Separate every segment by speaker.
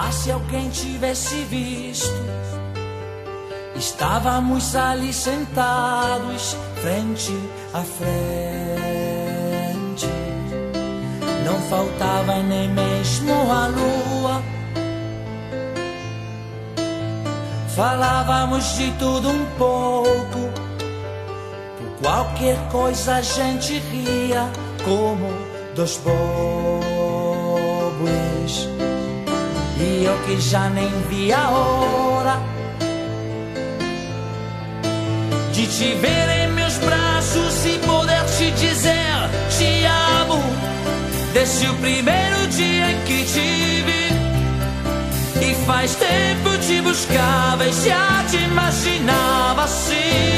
Speaker 1: Ah, se alguém tivesse visto, estávamos ali sentados frente a frente. Não faltava nem mesmo a lua. Falávamos de tudo um pouco. Por qualquer coisa a gente ria como dois bobos. E eu que já nem vi a hora de te ver em meus braços e poder te dizer te amo. Desde o primeiro dia em que te vi, e faz tempo te buscava e já te imaginava assim.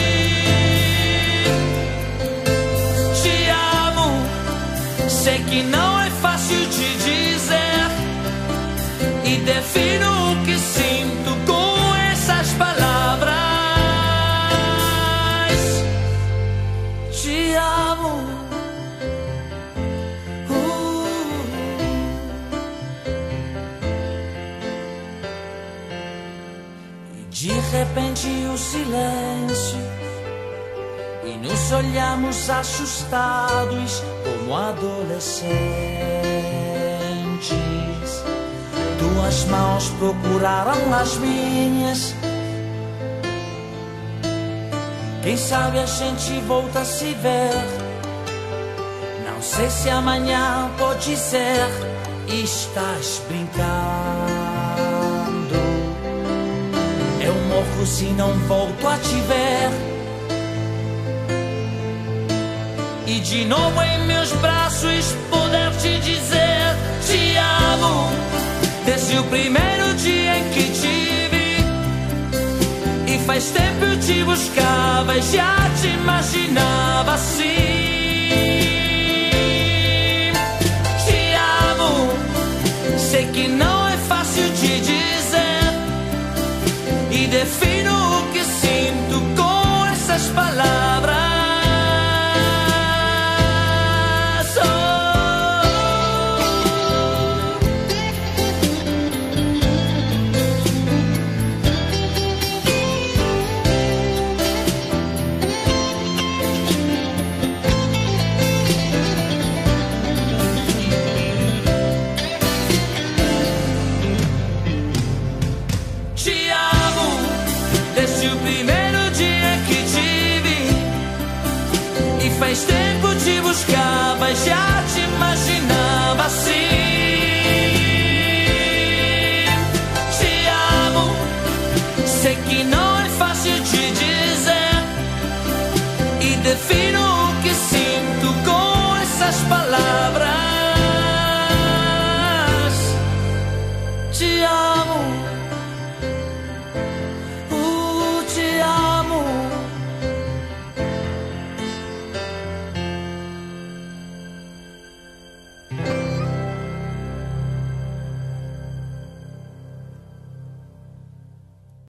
Speaker 1: Te amo, sei que não é fácil de dizer, e defino o que sinto com essas palavras. Te amo. De repente o silêncio, e nos olhamos assustados como adolescentes. Tuas mãos procuraram as minhas. Quem sabe a gente volta a se ver. Não sei se amanhã pode ser. Estás brincando. Eu morro se não volto a te ver. E de novo em meus braços poder te dizer te amo. Desde o primeiro dia em que te vi, e faz tempo eu te buscava e já te imaginava assim. Te amo, sei que não é fácil de dizer, e defino o que sinto com essas palavras. Faz tempo te buscava, já te imaginava.